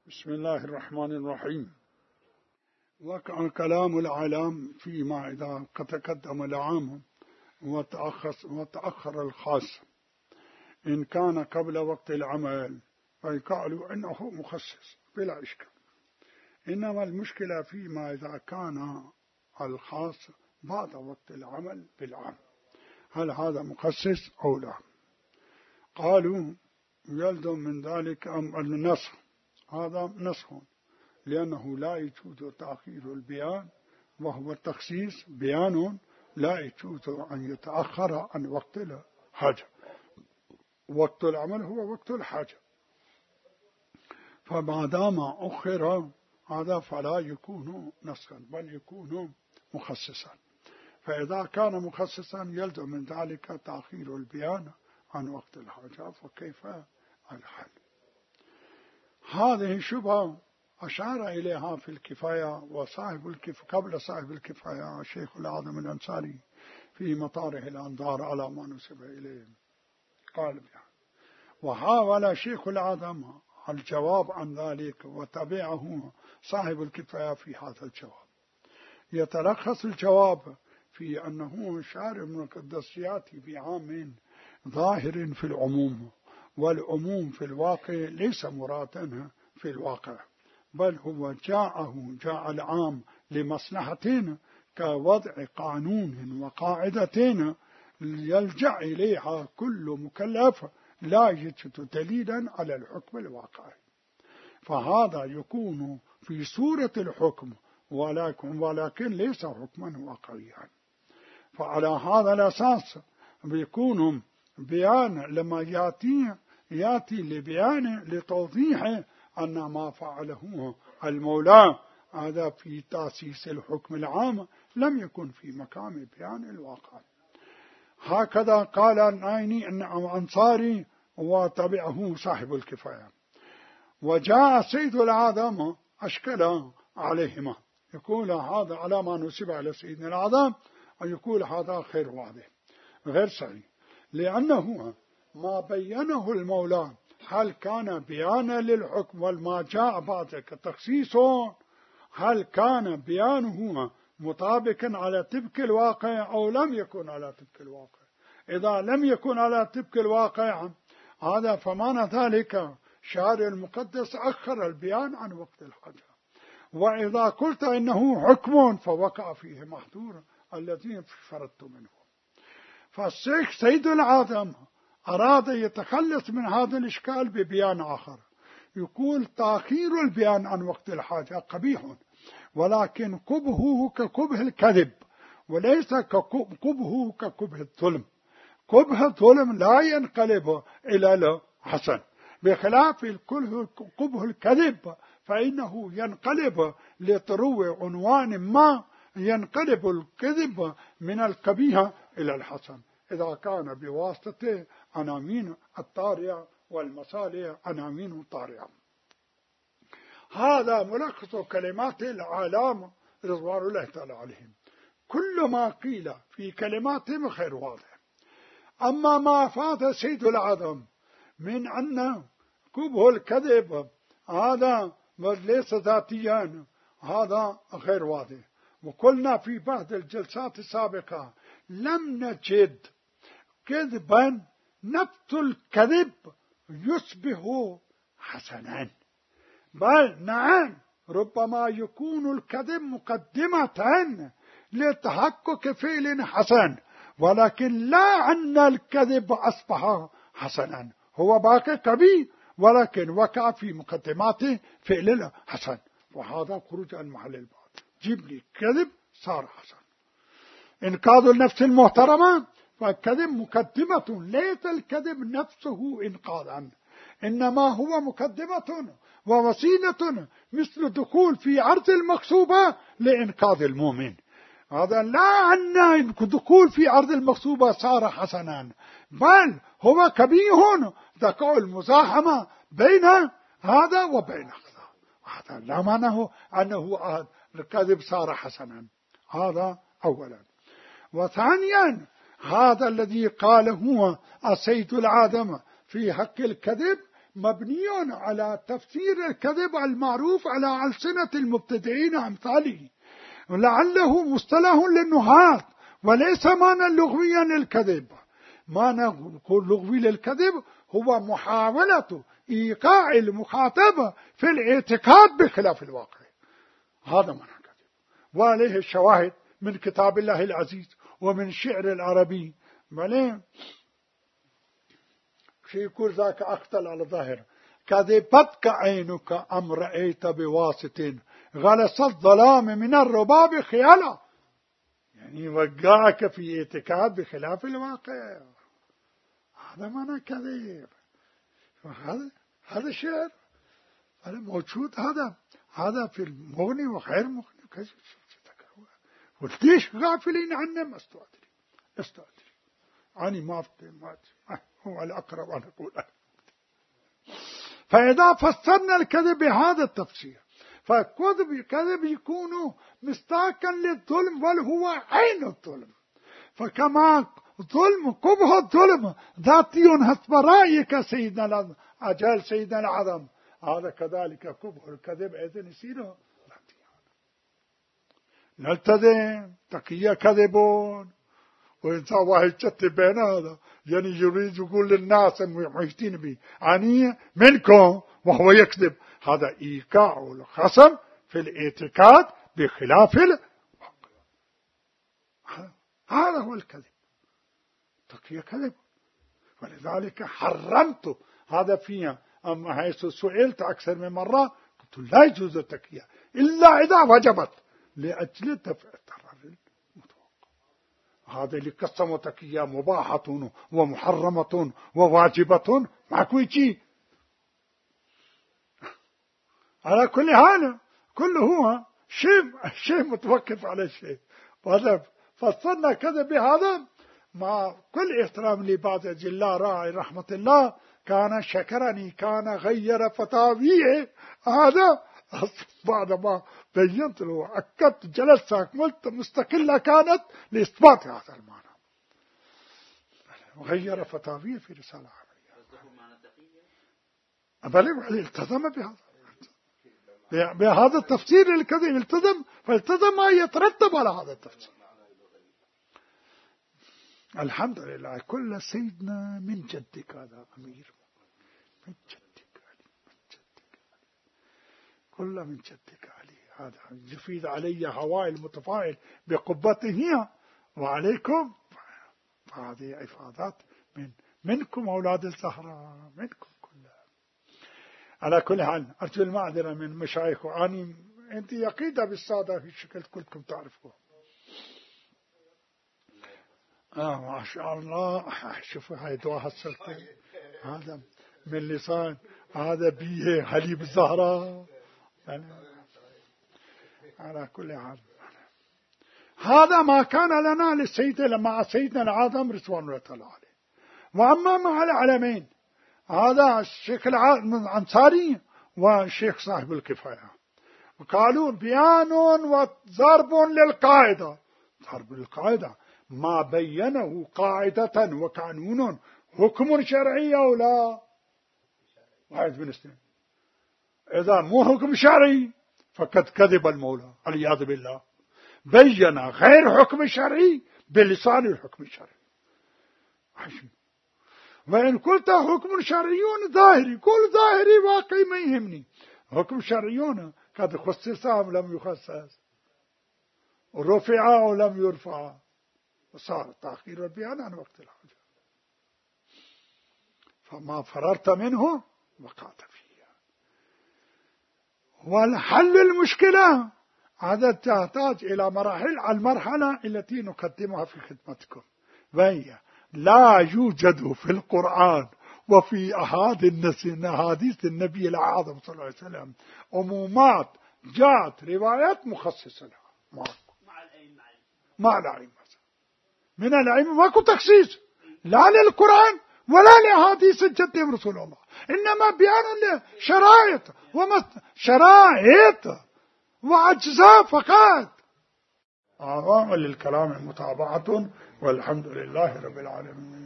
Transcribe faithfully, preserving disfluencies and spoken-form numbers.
بسم الله الرحمن الرحيم. وقع كلام العلام فيما إذا تقدم العام وتأخر الخاص إن كان قبل وقت العمل فيقال إنه مخصص بلا إشكال، إنما المشكلة فيما إذا كان الخاص بعد وقت العمل بالعام، هل هذا مخصص أو لا؟ قالوا يلزم من ذلك أم النسخ، هذا نسخ، لأنه لا يجوز تأخير البيان، وهو التخصيص بيان لا يجوز أن يتأخر عن وقت الحاجة. وقت العمل هو وقت الحاجة، فما دام أخر هذا فلا يكون نسخا بل يكون مخصصا. فإذا كان مخصصا يلزم من ذلك تأخير البيان عن وقت الحاجة، فكيف الحل؟ هذه شبهة أشار إليها في الكفاية، وصاحب الكفاية قبل صاحب الكفاية الشيخ الأعظم الأنصاري في مطاره الأنظار على ما نسب إليه قال بها، وحاول شيخ الأعظم الجواب عن ذلك وتبعه صاحب الكفاية في هذا الجواب. يتلخص الجواب في أنه شارع من القدسيات في عام ظاهر في العموم، والعموم في الواقع ليس مرادا في الواقع، بل هو جاءه جاء العام لمصلحتين كوضع قانون وقاعدتين يلجأ إليها كل مكلف لا يجد دليلا على الحكم الواقعي، فهذا يكون في صورة الحكم ولكن, ولكن ليس حكما واقعيا. فعلى هذا الأساس بيكون بيان لما يأتي يأتي لبيان لتوضيح أن ما فعله المولى هذا في تأسيس الحكم العام لم يكن في مقام بيان الواقع. هكذا قال النايني الأنصاري وتبعه صاحب الكفاية. وجاء سيد الأعظم أشكل عليهما، يقول هذا على ما نسب على سيدنا الأعظم، ويقول هذا خير واضح غير صحيح، لأنه ما بينه المولى هل كان بيانا للحكم والما جاء بعد كتخصيصه، هل كان بيانه مطابقا على طبق الواقع أو لم يكن على طبق الواقع. إذا لم يكن على طبق الواقع هذا فمعنى ذلك شارع المقدس أخر البيان عن وقت الحاجة. وإذا قلت إنه حكم فوقع فيه محظور الذي فرضت منه. فالشيخ سيد الأعظم أراد يتخلص من هذا الإشكال ببيان آخر، يقول تأخير البيان عن وقت الحاجة قبيح، ولكن قبهه كقبه الكذب وليس قبهه كقبه الظلم. قبه الظلم لا ينقلب إلى الحسن، بخلاف قبه الكذب فإنه ينقلب لطرو عنوان ما، ينقلب الكذب من القبيح إلى الحسن إذا كان بواسطة عناوين الطارئة والمصالح عناوين طارئة. هذا ملخص كلمات العلام رضوان الله تعالى عليهم، كل ما قيل في كلماتهم خير واضح. أما ما أفاد سيد الأعظم من أن قبه الكذب هذا ليس ذاتيا هذا غير واضح. وقلنا في بعض الجلسات السابقة لم نجد كذبا نفس الكذب يشبه حسنا، بل نعم ربما يكون الكذب مقدمة لتحقق فعل حسن، ولكن لا أن الكذب أصبح حسنا، هو باقي قبيح ولكن وقع في مقدمات فعل حسن، وهذا خروج عن محل البعض. جيب لي كذب صار حسن. إنقاذ النفس المحترمة فالكذب مقدمة، ليس الكذب نفسه إنقاذا، إنما هو مقدمة ووسيلة مثل الدخول في عرض المغصوبة لإنقاذ المؤمن. هذا لا أن الدخول في عرض المغصوبة صار حسنا، بل هو كبير تقع المزاحمة بين هذا وبين هذا، هذا لا معناه أنه الكذب صار حسنا. هذا أولا. وثانيا هذا الذي قاله السيد الأعظم في حق الكذب مبني على تفسير الكذب المعروف على ألسنة المبتدعين أمثاله، ولعله مصطلح للنحاة وليس معنى لغويا للكذب. معنى لغوي للكذب هو محاولة إيقاع المخاطب في الاعتقاد بخلاف الواقع، هذا معنى الكذب. وعليه الشواهد من كتاب الله العزيز ومن الشعر العربي. بلين شيء يقول ذاك أقتل على ظاهر: كذبتك عينك أم رأيت بواسط غلس الظلام من الرباب خيالا، يعني وقعك في اعتقاد بخلاف الواقع، هذا معنى كذب. هذا هذا شعر، هذا موجود، هذا هذا في المغني وغير مغني كذا. وليش غافلين عنه؟ ما استأدري استأدري أنا ما أفتي ما هو الأقرب أن أقول. فإذا فسرنا الكذب بهذا التفسير فالكذب الكذب يكون مستاكا للظلم بل هو عين الظلم. فكما ظلم قبه الظلم ذاتي حسب رأيك سيدنا العظم أجل سيدنا العظم، هذا كذلك قبه الكذب أيضا يصير ذاتي. نلتزم تقية كذبون، وإنسان واحد شت بين هذا يعني يريد يقول للناس المحيطين به عني منكم وهو يكذب، هذا إيقاع الخصم في الاعتقاد بخلاف الواقع، هذا هو الكذب، تقية كذب. ولذلك حرمت هذا فيها. أما حيث سئلت أكثر من مرة قلت لا يجوز التقية إلا إذا وجبت لأجل دفع الضرر المتوقع. هذا اللي قسموا تقية مباحة ومحرمة وواجبة معكوي شيء. على كل حال كل هو شيء شيء متوقف على شيء. وهذا فصلنا كذا بهذا مع كل احترام لبعض الله راعي رحمة الله، كان شكرني كان غير فتاويه. هذا بعد ما بينت له أكدت جلست أكملت مستقلة كانت لإثبات هذا المعنى، وغير فتاويه في رسالة عربية. بل التزم بهذا بهذا التفسير الكذب، التزم فالتزم ما يترتب على هذا التفسير. الحمد لله. كل سيدنا من جدك هذا أمير، من جدك علي، من جدك علي، كل من جدك علي. هذا يفيد علي هواء المتفاعل بقبته وعليكم. فهذه إفادات من منكم أولاد الزهراء، منكم كلها. على كل حال أرجو المعذرة من مشايخ وأني أنت يقيدة بالسادة في شكل كلكم تعرفوا. آه ما شاء الله. شوفوا هاي دواء السلطة، هذا من لسان، هذا بيه حليب الزهراء. على كل حال هذا ما كان لنا للسيدة مع سيدنا العظم رضوان الله تعالى عليه. وأما مع العلمين هذا الشيخ الأنصاري والشيخ صاحب الكفاية وقالوا بيان وضرب للقاعدة. ضرب للقاعدة ما بينه قاعدة وقانون حكم شرعي أو لا، واحد من الاثنين. إذا مو حكم شرعي فقد كذب المولى والعياذ بالله، بين غير حكم شرعي بلسان الحكم الشرعي. وإن قلت حكم شرعيون ظاهري، كل ظاهري واقعي ما يهمني. حكم شرعيون قد خصص أم لم يخصص، ورفع أو لم يرفع، وصار تأخير البيان عن وقت الحاجة. فما فررت منه وقعت فيه. والحل المشكلة هذا تحتاج إلى مراحل، المرحلة التي نقدمها في خدمتكم، وهي لا يوجد في القرآن وفي أحاديث النبي الأعظم صلى الله عليه وسلم عمومات جاءت روايات مخصصة لها مع الأئمة. من الأئمة ماكو تخصيص لا للقرآن ولا لأحاديث الجد رسول الله، إنما بيان شرائط شرائط وأجزاء فقط. أعظم للكلام متابعة، والحمد لله رب العالمين.